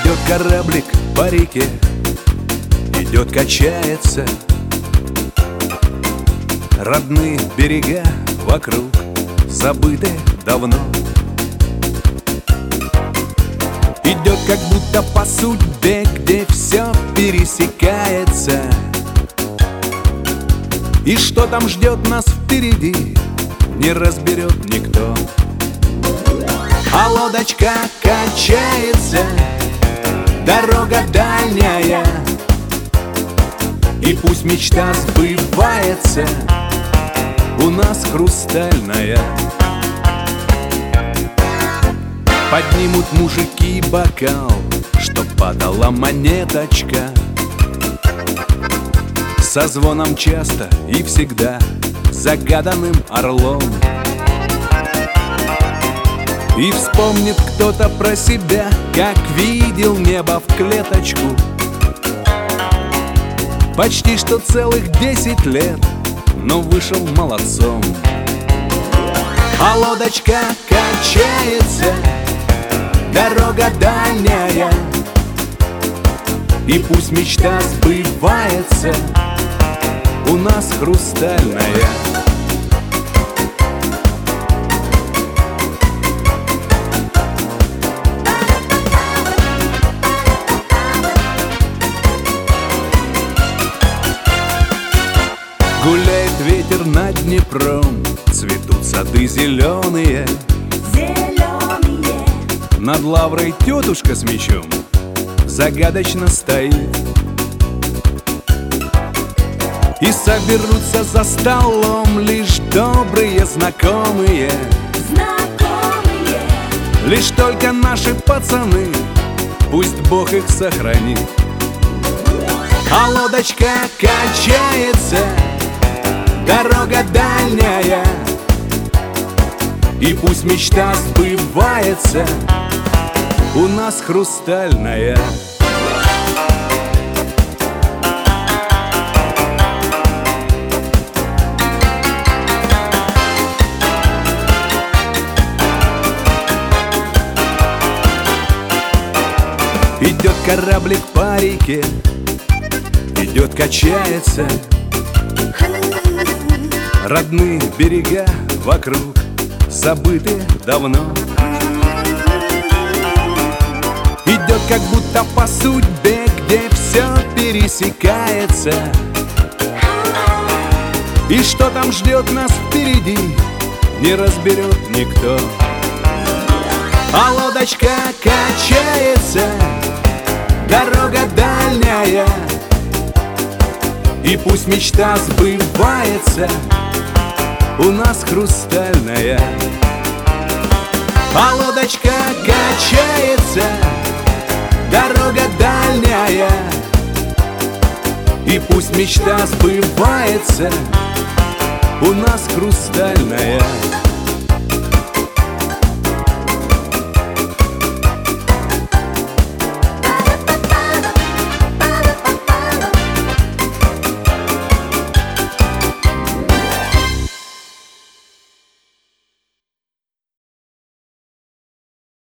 Идет кораблик по реке, идет, качается. Родные берега вокруг забыты давно. Идет как будто по судьбе, где все пересекается. И что там ждет нас впереди, не разберет никто. А лодочка качается, дорога дальняя, и пусть мечта сбывается, у нас хрустальная. Поднимут мужики бокал, чтоб падала монеточка, со звоном часто и всегда загаданным орлом. И вспомнит кто-то про себя, как видел небо в клеточку. Почти что целых 10 лет, но вышел молодцом. А лодочка качается, дорога дальняя, и пусть мечта сбывается, у нас хрустальная. Гуляет ветер над Днепром, цветут сады зеленые. Над лаврой тетушка с мечом загадочно стоит. И соберутся за столом лишь добрые знакомые. Лишь только наши пацаны, пусть Бог их сохранит. А лодочка качается, дорога дальняя, и пусть мечта сбывается, у нас хрустальная. Идет кораблик по реке, идет, качается. Родные берега вокруг забыты давно. Идет как будто по судьбе, где все пересекается. И что там ждет нас впереди, не разберет никто. А лодочка качается, дорога дальняя, и пусть мечта сбывается, у нас хрустальная. А лодочка качается, дорога дальняя, и пусть мечта сбывается, у нас хрустальная.